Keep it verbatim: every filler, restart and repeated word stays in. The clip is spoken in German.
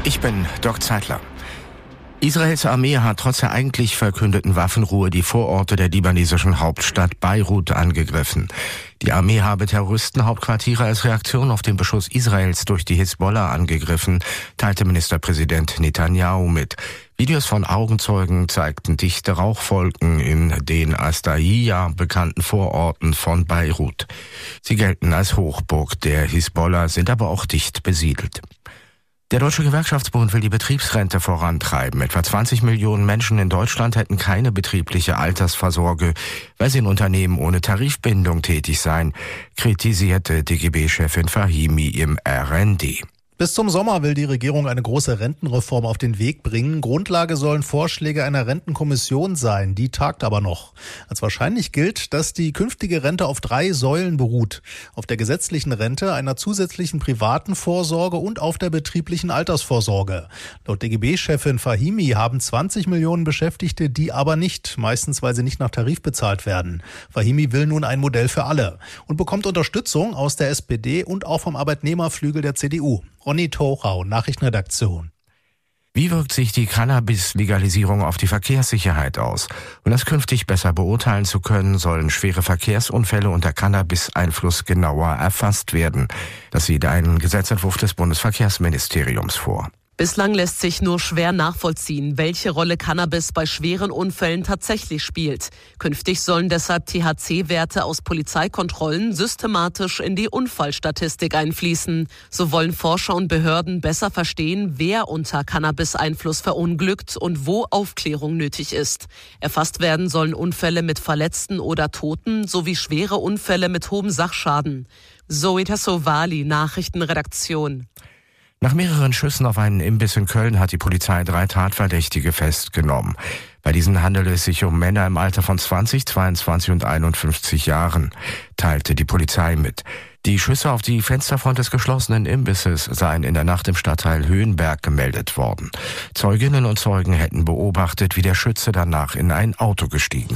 Ich bin Doc Zeitler. Israels Armee hat trotz der eigentlich verkündeten Waffenruhe die Vororte der libanesischen Hauptstadt Beirut angegriffen. Die Armee habe Terroristenhauptquartiere als Reaktion auf den Beschuss Israels durch die Hisbollah angegriffen, teilte Ministerpräsident Netanyahu mit. Videos von Augenzeugen zeigten dichte Rauchwolken in den als Dahiya bekannten Vororten von Beirut. Sie gelten als Hochburg der Hisbollah, sind aber auch dicht besiedelt. Der Deutsche Gewerkschaftsbund will die Betriebsrente vorantreiben. Etwa zwanzig Millionen Menschen in Deutschland hätten keine betriebliche Altersvorsorge, weil sie in Unternehmen ohne Tarifbindung tätig seien, kritisierte D G B-Chefin Fahimi im R N D. Bis zum Sommer will die Regierung eine große Rentenreform auf den Weg bringen. Grundlage sollen Vorschläge einer Rentenkommission sein. Die tagt aber noch. Als wahrscheinlich gilt, dass die künftige Rente auf drei Säulen beruht. Auf der gesetzlichen Rente, einer zusätzlichen privaten Vorsorge und auf der betrieblichen Altersvorsorge. Laut D G B-Chefin Fahimi haben zwanzig Millionen Beschäftigte die aber nicht. Meistens, weil sie nicht nach Tarif bezahlt werden. Fahimi will nun ein Modell für alle und bekommt Unterstützung aus der S P D und auch vom Arbeitnehmerflügel der C D U. Ronny Torau, Nachrichtenredaktion. Wie wirkt sich die Cannabis-Legalisierung auf die Verkehrssicherheit aus? Um das künftig besser beurteilen zu können, sollen schwere Verkehrsunfälle unter Cannabis-Einfluss genauer erfasst werden. Das sieht ein Gesetzentwurf des Bundesverkehrsministeriums vor. Bislang lässt sich nur schwer nachvollziehen, welche Rolle Cannabis bei schweren Unfällen tatsächlich spielt. Künftig sollen deshalb T H C-Werte aus Polizeikontrollen systematisch in die Unfallstatistik einfließen. So wollen Forscher und Behörden besser verstehen, wer unter Cannabis-Einfluss verunglückt und wo Aufklärung nötig ist. Erfasst werden sollen Unfälle mit Verletzten oder Toten sowie schwere Unfälle mit hohem Sachschaden. Zoe Tassovali, Nachrichtenredaktion. Nach mehreren Schüssen auf einen Imbiss in Köln hat die Polizei drei Tatverdächtige festgenommen. Bei diesen handelt es sich um Männer im Alter von zwanzig, zweiundzwanzig und einundfünfzig Jahren, teilte die Polizei mit. Die Schüsse auf die Fensterfront des geschlossenen Imbisses seien in der Nacht im Stadtteil Höhenberg gemeldet worden. Zeuginnen und Zeugen hätten beobachtet, wie der Schütze danach in ein Auto gestiegen